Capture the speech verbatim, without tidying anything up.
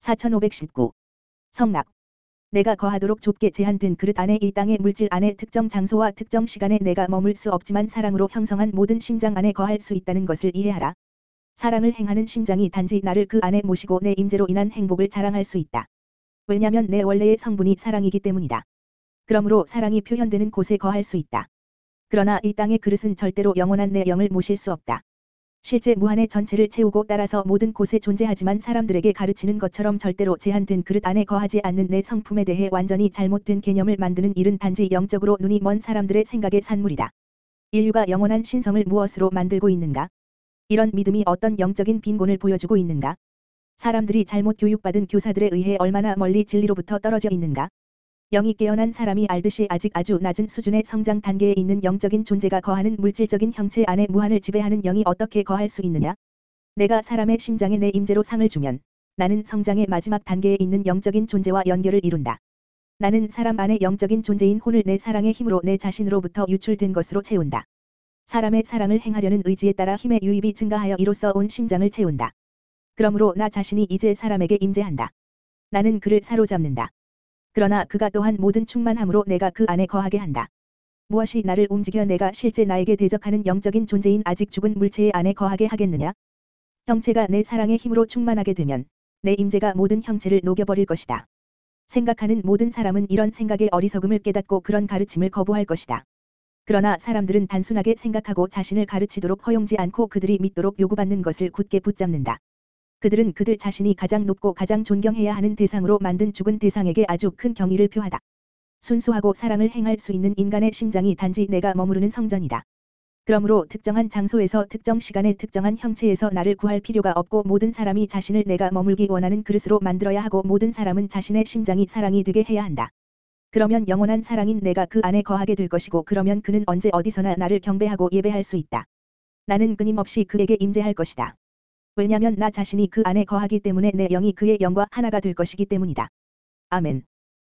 사천오백십구. 성락. 내가 거하도록 좁게 제한된 그릇 안에 이 땅의 물질 안에 특정 장소와 특정 시간에 내가 머물 수 없지만 사랑으로 형성한 모든 심장 안에 거할 수 있다는 것을 이해하라. 사랑을 행하는 심장이 단지 나를 그 안에 모시고 내 임재로 인한 행복을 자랑할 수 있다. 왜냐면 내 원래의 성분이 사랑이기 때문이다. 그러므로 사랑이 표현되는 곳에 거할 수 있다. 그러나 이 땅의 그릇은 절대로 영원한 내 영을 모실 수 없다. 실제 무한의 전체를 채우고 따라서 모든 곳에 존재하지만 사람들에게 가르치는 것처럼 절대로 제한된 그릇 안에 거하지 않는 내 성품에 대해 완전히 잘못된 개념을 만드는 일은 단지 영적으로 눈이 먼 사람들의 생각의 산물이다. 인류가 영원한 신성을 무엇으로 만들고 있는가? 이런 믿음이 어떤 영적인 빈곤을 보여주고 있는가? 사람들이 잘못 교육받은 교사들에 의해 얼마나 멀리 진리로부터 떨어져 있는가? 영이 깨어난 사람이 알듯이 아직 아주 낮은 수준의 성장 단계에 있는 영적인 존재가 거하는 물질적인 형체 안에 무한을 지배하는 영이 어떻게 거할 수 있느냐? 내가 사람의 심장에 내 임재로 상을 주면 나는 성장의 마지막 단계에 있는 영적인 존재와 연결을 이룬다. 나는 사람 안의 영적인 존재인 혼을 내 사랑의 힘으로 내 자신으로부터 유출된 것으로 채운다. 사람의 사랑을 행하려는 의지에 따라 힘의 유입이 증가하여 이로써 온 심장을 채운다. 그러므로 나 자신이 이제 사람에게 임재한다. 나는 그를 사로잡는다. 그러나 그가 또한 모든 충만함으로 내가 그 안에 거하게 한다. 무엇이 나를 움직여 내가 실제 나에게 대적하는 영적인 존재인 아직 죽은 물체의 안에 거하게 하겠느냐? 형체가 내 사랑의 힘으로 충만하게 되면 내 임재가 모든 형체를 녹여버릴 것이다. 생각하는 모든 사람은 이런 생각의 어리석음을 깨닫고 그런 가르침을 거부할 것이다. 그러나 사람들은 단순하게 생각하고 자신을 가르치도록 허용지 않고 그들이 믿도록 요구받는 것을 굳게 붙잡는다. 그들은 그들 자신이 가장 높고 가장 존경해야 하는 대상으로 만든 죽은 대상에게 아주 큰 경의를 표하다. 순수하고 사랑을 행할 수 있는 인간의 심장이 단지 내가 머무르는 성전이다. 그러므로 특정한 장소에서 특정 시간에 특정한 형체에서 나를 구할 필요가 없고 모든 사람이 자신을 내가 머물기 원하는 그릇으로 만들어야 하고 모든 사람은 자신의 심장이 사랑이 되게 해야 한다. 그러면 영원한 사랑인 내가 그 안에 거하게 될 것이고 그러면 그는 언제 어디서나 나를 경배하고 예배할 수 있다. 나는 끊임없이 그에게 임재할 것이다. 왜냐면 나 자신이 그 안에 거하기 때문에 내 영이 그의 영과 하나가 될 것이기 때문이다. 아멘.